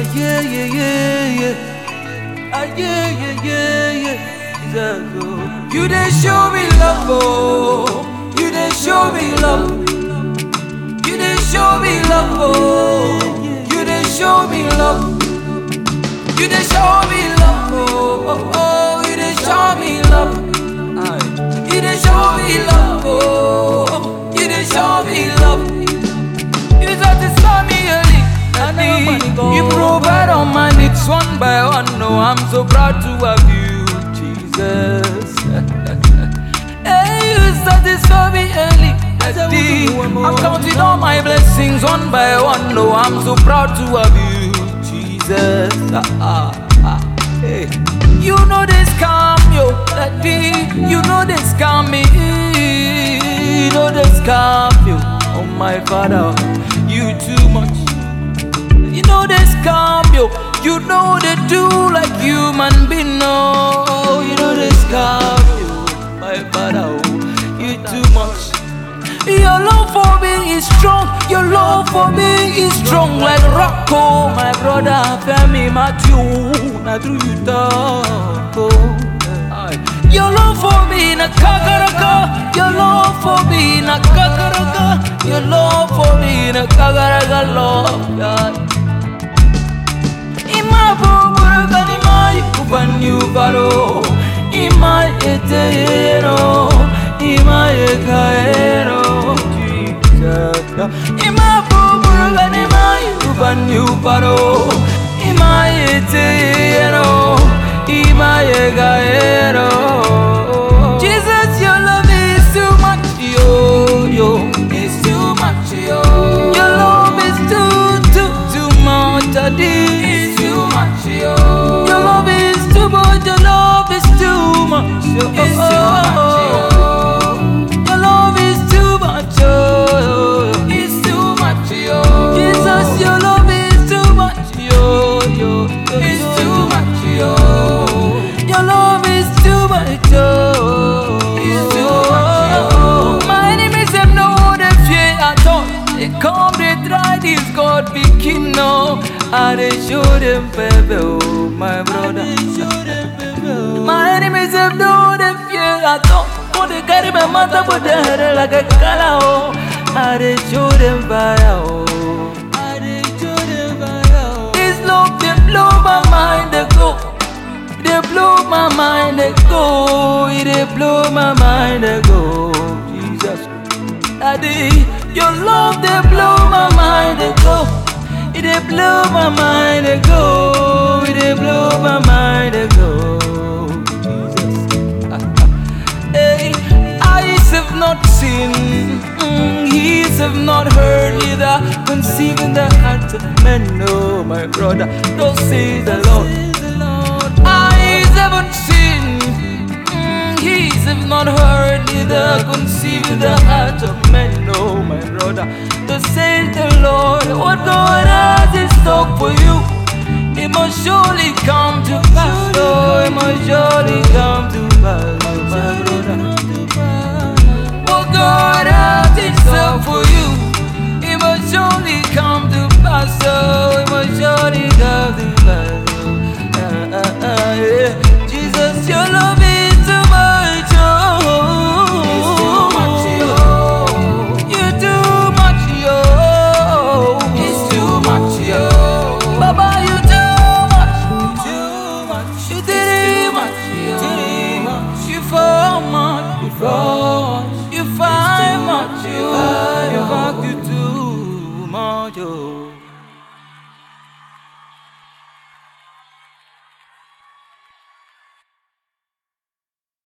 yeah, yeah, yeah, yeah. Yeah, yeah, yeah, yeah. Exactly. You did show me love, oh. You did show me love. You did show me love, oh. You did show me love. You did show me love, oh, oh, oh. You did show me love. You did show me love, oh. You did show me love. You satisfy me early, daddy. You provide all my needs one by one. No, I'm so proud to have you, Jesus. Hey, you satisfy me early, daddy. I'm counting all my blessings one by one. No, I'm so proud to have you, Jesus. Hey. You know this calm, yo, daddy. You know this calm me. You know this calm, yo. Oh my Father, you too much. You know this calm, yo. You know they do like human being, no. You know this calm, yo. My Father, oh, you too much. Your love for me is strong. Your love for me is strong like rock, oh. My brother, Femi Matthew, na through you talk, oh. Your love for me na kakaraka. Your love for me na kakaraka. Your love for me na kakaraka, love, God. Ima bubura ni mai kubanyu baro. Ima etero. Ima ekaero. Jesus. Ima bubura ni mai kubanyu baro. Ima etero. Ima ekaero. Jesus, your love is too much, yo, yo. It's too much, yo. Your love is too much, daddy. It's too much, yo. Your love is too much, your love is too much, yo. It's too much, yo. Your love is too much, yo. It's too much, yo. Jesus, your love is too much, yo, yo. It's too much, yo. Your love is too much, yo. It's too much, yo. My enemies have no other fear at all. They come, they try this God be king, no. I they show them baby, oh, my brother. My enemies have no other fear at all. Oh, they carry my mother for their head like a color, oh. I they show them fire, oh. I they show them fire, oh. This love, they blow my mind, they go. They blow my mind, they go. They blow my mind, they go. Jesus, daddy, your love, they blow my mind, they go. They blow my mind, they go. They blow my mind, they go. Jesus, hey, eyes have not seen, ears have not heard, neither conceiving the heart of men. No, my brother, don't say the Lord. Eyes haven't seen, ears have not heard, neither conceived the heart of men. No, my brother, thus says the Lord. What God has in store for you, it must surely come to pass. Oh, it must surely come to pass, oh, my brother.